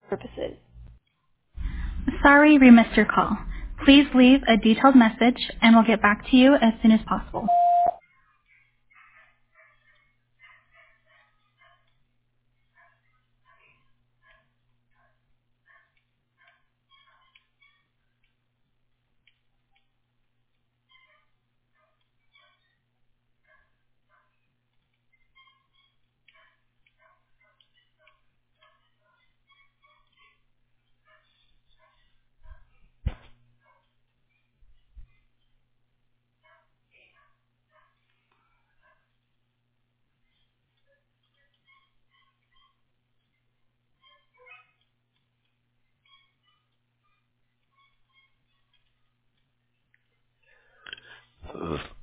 purposes. Sorry we missed your call. Please leave a detailed message and we'll get back to you as soon as possible. Ugh.